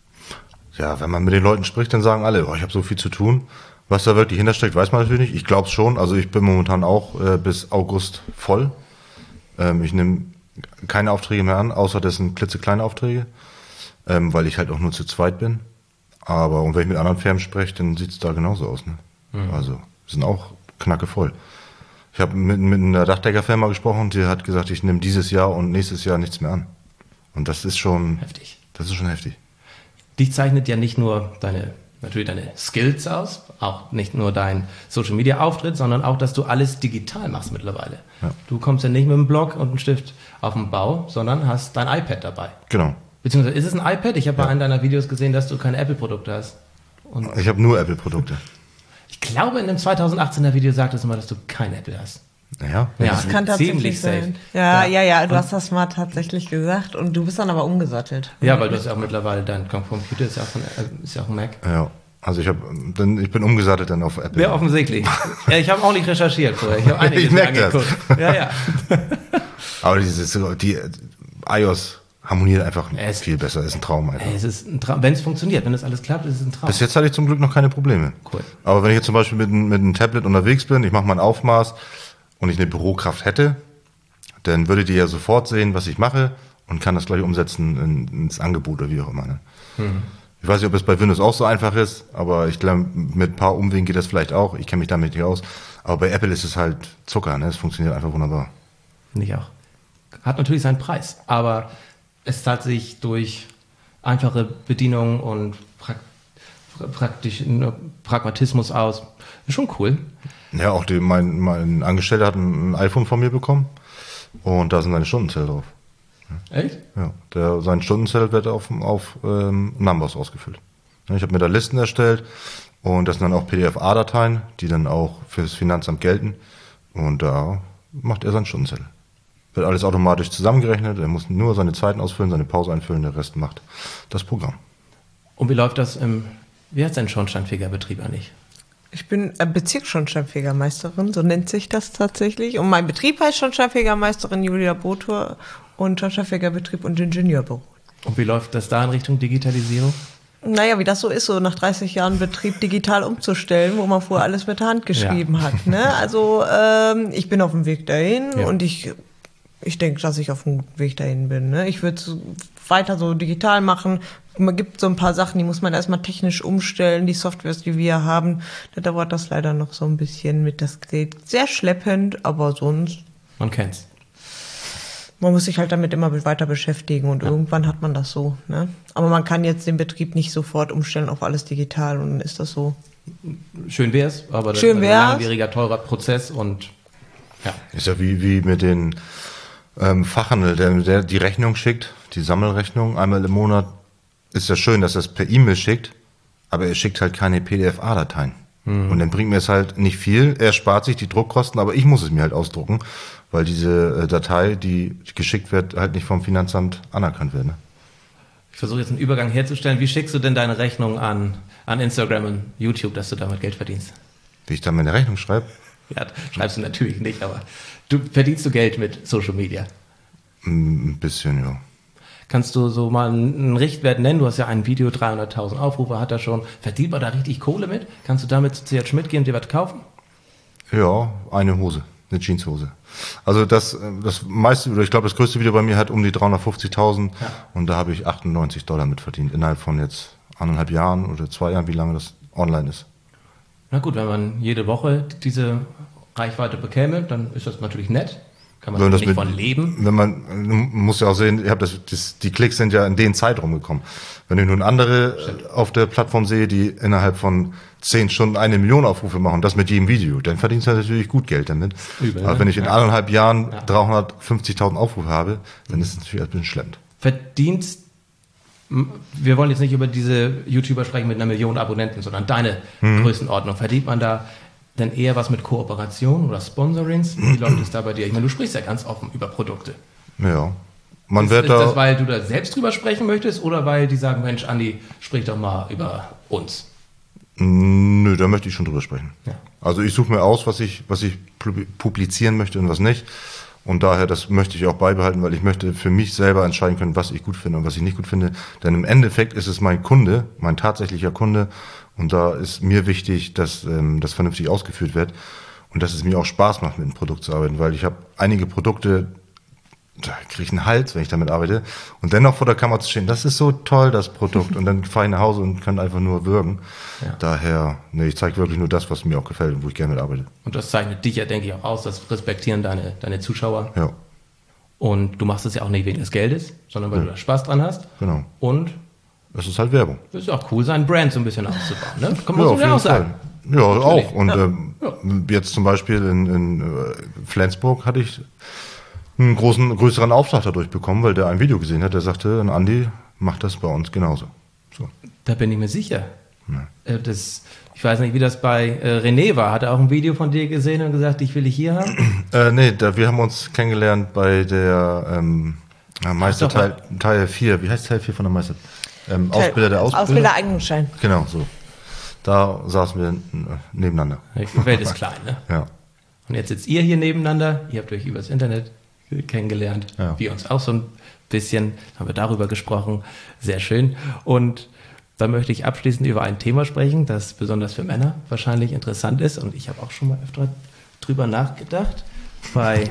Ja, wenn man mit den Leuten spricht, dann sagen alle, oh, ich habe so viel zu tun. Was da wirklich hintersteckt, weiß man natürlich nicht. Ich glaube es schon. Also ich bin momentan auch äh, bis August voll. Ähm, ich nehme keine Aufträge mehr an, außer das sind klitzekleine Aufträge, ähm, weil ich halt auch nur zu zweit bin. Aber und wenn ich mit anderen Firmen spreche, dann sieht es da genauso aus. Ne? Mhm. Also sind auch knackevoll. Ich habe mit, mit einer Dachdeckerfirma gesprochen, die hat gesagt, ich nehme dieses Jahr und nächstes Jahr nichts mehr an. Und das ist schon Heftig. Das ist schon heftig. Dich zeichnet ja nicht nur deine, natürlich deine Skills aus, auch nicht nur dein Social Media Auftritt, sondern auch, dass du alles digital machst mittlerweile. Ja. Du kommst ja nicht mit einem Block und einem Stift auf den Bau, sondern hast dein iPad dabei. Genau. Beziehungsweise ist es ein iPad? Ich habe ja. bei einem deiner Videos gesehen, dass du keine Apple-Produkte hast. Und ich habe nur Apple-Produkte. Ich glaube, in dem zweitausendachtzehner Video sagtest du mal, dass du kein Apple hast. Ja, ja, das kann tatsächlich sein. Ja, ja, ja, du und hast das mal tatsächlich gesagt und du bist dann aber umgesattelt. Ja, weil du hast ja auch mittlerweile, dein Computer ist ja auch, von, ist ja auch ein Mac. Ja, also ich, hab, dann, ich bin umgesattelt dann auf Apple. Ja, offensichtlich. Ja, ich habe auch nicht recherchiert vorher. Ich habe einiges ich merke angeguckt. Das. Ja, ja. Aber dieses, die iOS harmoniert einfach es, viel besser, ist ein Traum einfach. Es ist ein Traum, wenn es funktioniert, wenn es alles klappt, ist es ein Traum. Bis jetzt hatte ich zum Glück noch keine Probleme. Cool. Aber wenn ich jetzt zum Beispiel mit, mit einem Tablet unterwegs bin, ich mache mal ein Aufmaß und ich eine Bürokraft hätte, dann würdet ihr ja sofort sehen, was ich mache und kann das gleich umsetzen in, ins Angebot oder wie auch immer. Ne? Hm. Ich weiß nicht, ob es bei Windows auch so einfach ist, aber ich glaube, mit ein paar Umwegen geht das vielleicht auch. Ich kenne mich damit nicht aus. Aber bei Apple ist es halt Zucker, ne? Es funktioniert einfach wunderbar. Nicht auch. Hat natürlich seinen Preis, aber es zahlt sich durch einfache Bedienung und pra- praktisch Pragmatismus aus. Ist schon cool. Ja, auch die, mein, mein Angestellter hat ein iPhone von mir bekommen und da sind seine Stundenzelle drauf. Echt? Ja, der, sein Stundenzettel wird auf, auf ähm, Numbers ausgefüllt. Ich habe mir da Listen erstellt und das sind dann auch P D F A-Dateien, die dann auch fürs Finanzamt gelten. Und da macht er seinen Stundenzettel. Wird alles automatisch zusammengerechnet, er muss nur seine Zeiten ausfüllen, seine Pause einfüllen, der Rest macht das Programm. Und wie läuft das im, wie heißt dein Schornsteinfegerbetrieb eigentlich? Ich bin Bezirksschornsteinfegermeisterin, so nennt sich das tatsächlich. Und mein Betrieb heißt Schornsteinfegermeisterin Julia Bothur und Schornsteinfegerbetrieb und Ingenieurbüro. Und wie läuft das da in Richtung Digitalisierung? Naja, wie das so ist, so nach dreißig Jahren Betrieb digital umzustellen, wo man vorher alles mit der Hand geschrieben ja. hat. Ne? Also ähm, ich bin auf dem Weg dahin ja. und ich, ich denke, dass ich auf dem Weg dahin bin. Ne? Ich würde es weiter so digital machen. Man gibt so ein paar Sachen, die muss man erstmal technisch umstellen, die Softwares, die wir haben. Da dauert das leider noch so ein bisschen mit. Das geht sehr schleppend, aber sonst... Man kennt's. Man muss sich halt damit immer weiter beschäftigen und ja. irgendwann hat man das so. Ne? Aber man kann jetzt den Betrieb nicht sofort umstellen auf alles digital und dann ist das so. Schön wär's, aber das Schön ist ein wär's. langwieriger, teurer Prozess und ja. Ist ja wie, wie mit den ähm, Fachhandel, der, der die Rechnung schickt, die Sammelrechnung einmal im Monat. Ist ja schön, dass er es per E-Mail schickt, aber er schickt halt keine P D F A-Dateien. Mhm. Und dann bringt mir es halt nicht viel. Er spart sich die Druckkosten, aber ich muss es mir halt ausdrucken, weil diese äh, Datei, die geschickt wird, halt nicht vom Finanzamt anerkannt wird. Ne? Ich versuche jetzt einen Übergang herzustellen. Wie schickst du denn deine Rechnung an, an Instagram und YouTube, dass du damit Geld verdienst? Wie ich dann meine Rechnung schreibe? Ja, schreibst du natürlich nicht, aber du verdienst du Geld mit Social Media? Ein bisschen, ja. Kannst du so mal einen Richtwert nennen? Du hast ja ein Video, dreihunderttausend Aufrufe hat er schon. Verdient man da richtig Kohle mit? Kannst du damit zu C H Schmidt gehen und dir was kaufen? Ja, eine Hose, eine Jeanshose. Also das, das meiste, oder ich glaube, das größte Video bei mir hat um die dreihundertfünfzigtausend ja. und da habe ich achtundneunzig Dollar mit verdient, innerhalb von jetzt anderthalb Jahren oder zwei Jahren, wie lange das online ist. Na gut, wenn man jede Woche diese Reichweite bekäme, dann ist das natürlich nett. Kann man nicht mit, von leben. Wenn man, man muss ja auch sehen, ich hab das, das, die Klicks sind ja in den Zeitraum gekommen. Wenn ich nun andere Stimmt. auf der Plattform sehe, die innerhalb von zehn Stunden eine Million Aufrufe machen, das mit jedem Video, dann verdienst du natürlich gut Geld damit. Übel, aber wenn ich in ja. anderthalb Jahren ja. dreihundertfünfzigtausend Aufrufe habe, dann ist es natürlich ein bisschen schleppend. Verdienst, wir wollen jetzt nicht über diese YouTuber sprechen mit einer Million Abonnenten, sondern deine hm. Größenordnung. Verdient man da denn eher was mit Kooperation oder Sponsorings? Wie läuft es da bei dir? Ich meine, du sprichst ja ganz offen über Produkte. Ja. Man ist, wird ist da das, weil du da selbst drüber sprechen möchtest oder weil die sagen, Mensch, Andi, sprich doch mal über uns? Nö, da möchte ich schon drüber sprechen. Ja. Also ich suche mir aus, was ich, was ich publizieren möchte und was nicht. Und daher, das möchte ich auch beibehalten, weil ich möchte für mich selber entscheiden können, was ich gut finde und was ich nicht gut finde. Denn im Endeffekt ist es mein Kunde, mein tatsächlicher Kunde. Und da ist mir wichtig, dass ähm, das vernünftig ausgeführt wird und dass es mir auch Spaß macht, mit einem Produkt zu arbeiten. Weil ich habe einige Produkte, da kriege ich einen Hals, wenn ich damit arbeite. Und dennoch vor der Kamera zu stehen, das ist so toll, das Produkt. Und dann fahre ich nach Hause und kann einfach nur würgen. Ja. Daher, nee, ich zeige wirklich nur das, was mir auch gefällt und wo ich gerne mit arbeite. Und das zeichnet dich ja, denke ich, auch aus. Das respektieren deine, deine Zuschauer. Ja. Und du machst es ja auch nicht wegen des Geldes, sondern weil ja. du da Spaß dran hast. Genau. Und das ist halt Werbung. Das ist auch cool, seinen Brand so ein bisschen auszubauen. Ne? Kann man ja, so ja auch sagen. Ja, Natürlich. auch. Und ja. Ähm, ja. jetzt zum Beispiel in, in äh, Flensburg hatte ich einen großen, größeren Auftrag dadurch bekommen, weil der ein Video gesehen hat, der sagte, Andi, mach das bei uns genauso. So. Da bin ich mir sicher. Ja. Das, ich weiß nicht, wie das bei äh, René war. Hat er auch ein Video von dir gesehen und gesagt, ich will dich hier haben? Äh, nee, da, wir haben uns kennengelernt bei der ähm, Meister Teil, Teil vier. Wie heißt Teil vier von der Meister? Ähm, Ausbilder der Ausbilder. Ausbilder Eignungsschein. Genau, so. Da saßen wir nebeneinander. Die Welt ist klein, ne? Ja. Und jetzt sitzt ihr hier nebeneinander. Ihr habt euch übers Internet kennengelernt. Ja. Wir uns auch so ein bisschen. Haben wir darüber gesprochen. Sehr schön. Und dann möchte ich abschließend über ein Thema sprechen, das besonders für Männer wahrscheinlich interessant ist. Und ich habe auch schon mal öfter drüber nachgedacht. Bei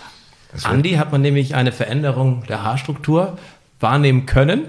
Andi hat man nämlich eine Veränderung der Haarstruktur wahrnehmen können.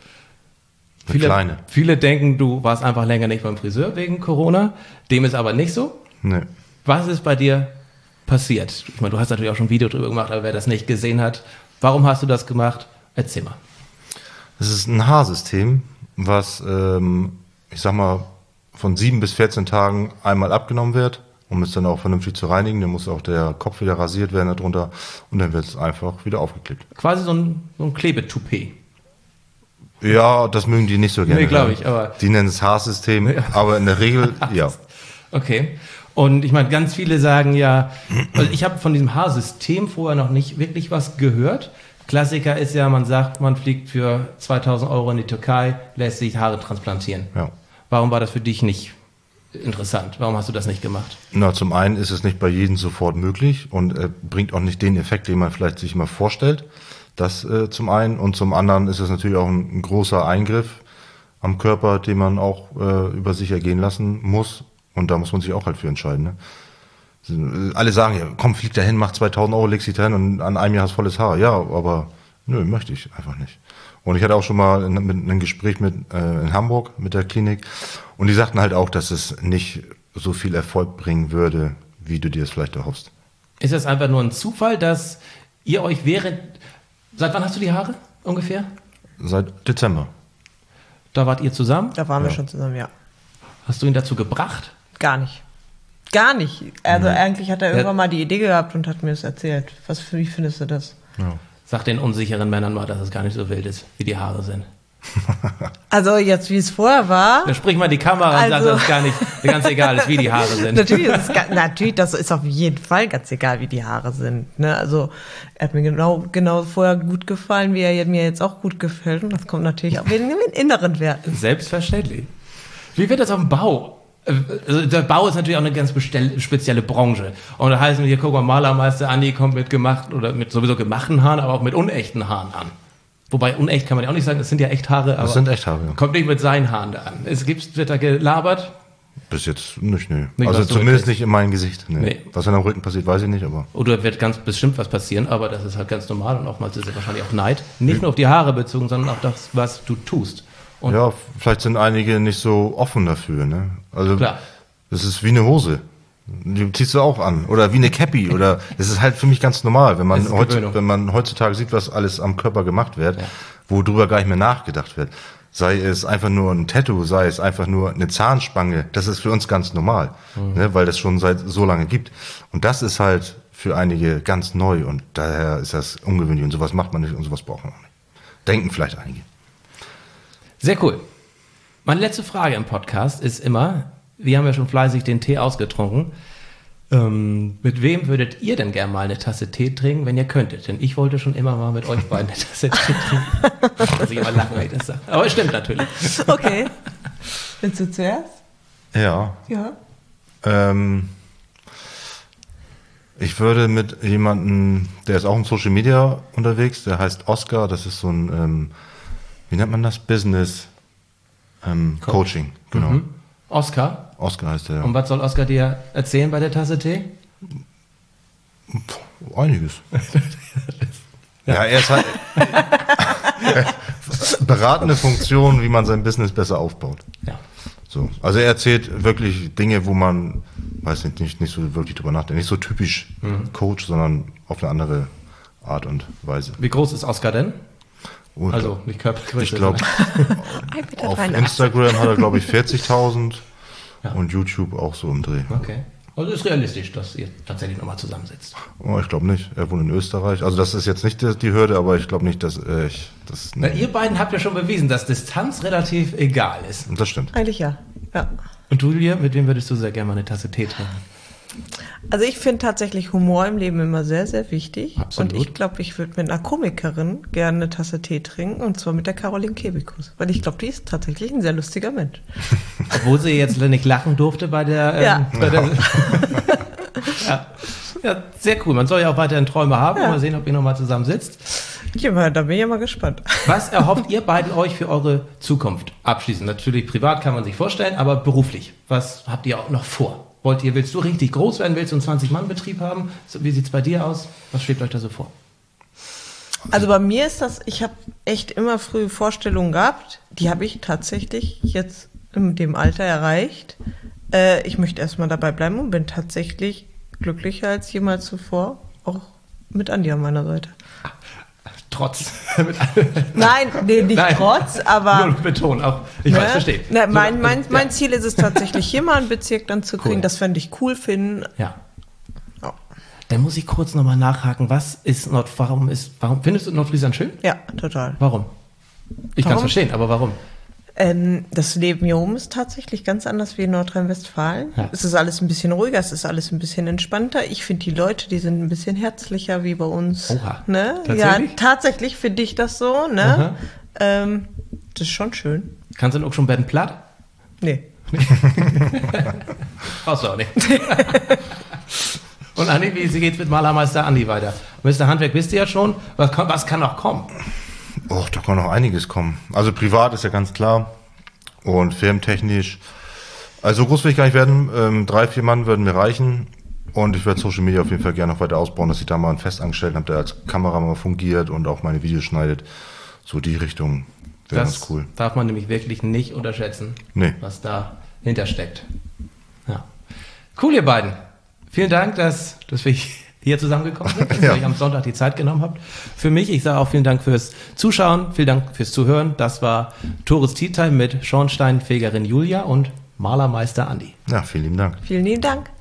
Viele, kleine. viele denken, du warst einfach länger nicht beim Friseur wegen Corona. Dem ist aber nicht so. Nee. Was ist bei dir passiert? Ich meine, du hast natürlich auch schon ein Video drüber gemacht, aber wer das nicht gesehen hat, warum hast du das gemacht? Erzähl mal. Es ist ein Haarsystem, was, ähm, ich sag mal, von sieben bis vierzehn Tagen einmal abgenommen wird, um es dann auch vernünftig zu reinigen. Dann muss auch der Kopf wieder rasiert werden darunter und dann wird es einfach wieder aufgeklebt. Quasi so ein, so ein Klebetoupet. Ja, das mögen die nicht so gerne. Nee, glaube ich, aber... Die nennen es Haarsystem, ja. Aber in der Regel, ja. Okay. Und ich meine, ganz viele sagen ja, also ich habe von diesem Haarsystem vorher noch nicht wirklich was gehört. Klassiker ist ja, man sagt, man fliegt für zweitausend Euro in die Türkei, lässt sich Haare transplantieren. Ja. Warum war das für dich nicht interessant? Warum hast du das nicht gemacht? Na, zum einen ist es nicht bei jedem sofort möglich und äh, bringt auch nicht den Effekt, den man vielleicht sich mal vorstellt. Das äh, zum einen. Und zum anderen ist es natürlich auch ein, ein großer Eingriff am Körper, den man auch äh, über sich ergehen lassen muss. Und da muss man sich auch halt für entscheiden. Ne? Alle sagen, ja, komm, flieg dahin, mach zweitausend Euro, leg dich dahin und an einem Jahr hast volles Haar. Ja, aber nö, möchte ich einfach nicht. Und ich hatte auch schon mal ein, ein Gespräch mit äh, in Hamburg mit der Klinik und die sagten halt auch, dass es nicht so viel Erfolg bringen würde, wie du dir es vielleicht erhoffst. Ist das einfach nur ein Zufall, dass ihr euch während... Seit wann hast du die Haare ungefähr? Seit Dezember. Da wart ihr zusammen? Da waren Ja. wir schon zusammen, ja. Hast du ihn dazu gebracht? Gar nicht. Gar nicht. Also Mhm. eigentlich hat er irgendwann mal die Idee gehabt und hat mir das erzählt. Was, wie findest du das? Ja. Sag den unsicheren Männern mal, dass es gar nicht so wild ist, wie die Haare sind. Also jetzt, wie es vorher war. Dann sprich mal die Kamera und sag, Also- dass es gar nicht ganz egal ist, wie die Haare sind. Natürlich ist, es, ga- natürlich, das ist auf jeden Fall ganz egal, wie die Haare sind. Ne? Also er hat mir genau, genau vorher gut gefallen, wie er mir jetzt auch gut gefällt. Und das kommt natürlich auch wegen den inneren Werten. Selbstverständlich. Wie wird das auf dem Bau? Also der Bau ist natürlich auch eine ganz bestell- spezielle Branche. Und da heißen wir hier, guck mal, Malermeister Andi kommt mit gemacht oder mit sowieso gemachten Haaren, aber auch mit unechten Haaren an. Wobei unecht kann man ja auch nicht sagen, es sind ja echt Haare, aber Das sind echt Haare, ja. kommt nicht mit seinen Haaren da an. Es gibt, wird da gelabert. Bis jetzt nicht, nee. Nicht, also was du zumindest mitkriegst. nicht in meinem Gesicht. Nee. Nee. Was in am Rücken passiert, weiß ich nicht, aber... Oder wird ganz bestimmt was passieren, aber das ist halt ganz normal und oftmals ist es wahrscheinlich auch Neid. Nicht nur auf die Haare bezogen, sondern auch das, was du tust. Und Ja, vielleicht sind einige nicht so offen dafür, ne? Also, Klar. das ist wie eine Hose. Die ziehst du auch an. Oder wie eine Cappy. Oder, das ist halt für mich ganz normal, wenn Das man, ist heutz, Gewöhnung. wenn man heutzutage sieht, was alles am Körper gemacht wird, Ja. worüber gar nicht mehr nachgedacht wird. Sei es einfach nur ein Tattoo, sei es einfach nur eine Zahnspange. Das ist für uns ganz normal, Mhm. ne? Weil das schon seit so lange gibt. Und das ist halt für einige ganz neu. Und daher ist das ungewöhnlich. Und sowas macht man nicht und sowas braucht man auch nicht. Denken vielleicht einige. sehr cool. Meine letzte Frage im Podcast ist immer, wir haben ja schon fleißig den Tee ausgetrunken. Ähm, mit wem würdet ihr denn gerne mal eine Tasse Tee trinken, wenn ihr könntet? Denn ich wollte schon immer mal mit euch beiden eine Tasse Tee trinken. Muss ich immer lachen, wenn ich das sage. Aber es stimmt natürlich. Okay. Willst du zuerst? Ja. Ja. Ähm, ich würde mit jemandem, der ist auch im Social Media unterwegs, der heißt Oscar, das ist so ein, ähm, wie nennt man das? Business ähm, Coaching, genau. Mhm. Oskar. Oscar heißt der. Und was soll Oskar dir erzählen bei der Tasse Tee? Puh, einiges. ja, er ist halt beratende Funktion, wie man sein Business besser aufbaut. Ja. So. Also er erzählt wirklich Dinge, wo man, weiß nicht, nicht, nicht so wirklich drüber nachdenkt. Nicht so typisch Coach, sondern auf eine andere Art und Weise. Wie groß ist Oskar denn? Und Also nicht Körpergröße. ich glaube, ein Meter auf dreiundachtzig. Instagram hat er, glaube ich, vierzigtausend Ja. und YouTube auch so im Dreh. sondern- Okay. Also ist realistisch, dass ihr tatsächlich nochmal zusammensitzt. Oh, ich glaube nicht. Er wohnt in Österreich. Also das ist jetzt nicht die, die Hürde, aber ich glaube nicht, dass äh, ich das. Na, ihr beiden habt ja schon bewiesen, dass Distanz relativ egal ist. Das stimmt. Eigentlich ja. Ja. Und du, Julia, mit wem würdest du sehr gerne mal eine Tasse Tee trinken? Also ich finde tatsächlich Humor im Leben immer sehr, sehr wichtig. Absolut. Und ich glaube, ich würde mit einer Komikerin gerne eine Tasse Tee trinken, und zwar mit der Caroline Kebekus. Weil ich glaube, die ist tatsächlich ein sehr lustiger Mensch. Obwohl sie jetzt nicht lachen durfte bei der... Ähm, Ja. Bei der ja. Ja, sehr cool. Man soll ja auch weiterhin Träume haben. Ja. Mal sehen, ob ihr nochmal zusammen sitzt. Ja, da bin ich ja mal gespannt. Was erhofft ihr beiden euch für eure Zukunft? Abschließend. Natürlich privat kann man sich vorstellen, aber beruflich. Was habt ihr auch noch vor? Wollt ihr, willst du richtig groß werden? Willst du einen zwanzig-Mann-Betrieb haben? So, wie sieht's bei dir aus? Was schwebt euch da so vor? Also bei mir ist das, ich habe echt immer früh Vorstellungen gehabt, die habe ich tatsächlich jetzt in dem Alter erreicht. Äh, ich möchte erstmal dabei bleiben und bin tatsächlich glücklicher als jemals zuvor, auch mit Andi an meiner Seite. Trotz. Nein, nee, nicht Nein. trotz, aber... Nur betonen, auch. Ich weiß, verstehe. Ne, So, mein, mein, ja. mein Ziel ist es tatsächlich, hier mal einen Bezirk dann zu kriegen. Cool. Das fände ich cool finden. Ja. Ja. Dann muss ich kurz nochmal nachhaken. Was ist Nord, warum ist, warum, findest du Nordfriesland schön? Ja, total. Warum? Ich kann es verstehen, aber warum? Ähm, das Leben hier oben ist tatsächlich ganz anders wie in Nordrhein-Westfalen. Ja. Es ist alles ein bisschen ruhiger, es ist alles ein bisschen entspannter. Ich finde die Leute, die sind ein bisschen herzlicher wie bei uns. Oha. Ne? Tatsächlich? Ja, tatsächlich finde ich das so. Ne? Ähm, das ist schon schön. Kannst du denn auch schon werden platt? Nee. Brauchst du auch nicht. Und Andi, wie geht's mit Malermeister Andi weiter? Mister Handwerk wisst ihr ja schon. Was kann, was kann noch kommen? Oh, da kann noch einiges kommen. Also privat ist ja ganz klar und firmentechnisch. Also groß will ich gar nicht werden. Ähm, drei, vier Mann würden mir reichen und ich werde Social Media auf jeden Fall gerne noch weiter ausbauen, dass ich da mal einen Festangestellten habe, der als Kameramann fungiert und auch meine Videos schneidet. So die Richtung wäre ganz cool. Darf man nämlich wirklich nicht unterschätzen, Nee. was dahinter steckt. Ja. Cool, ihr beiden. Vielen Dank, dass, dass wir hier zusammengekommen sind, dass Ja. ihr euch am Sonntag die Zeit genommen habt. Für mich, ich sage auch vielen Dank fürs Zuschauen, vielen Dank fürs Zuhören. Das war Tores Tea Time mit Schornsteinfegerin Julia und Malermeister Andi. Ja, vielen lieben Dank. Vielen lieben Dank.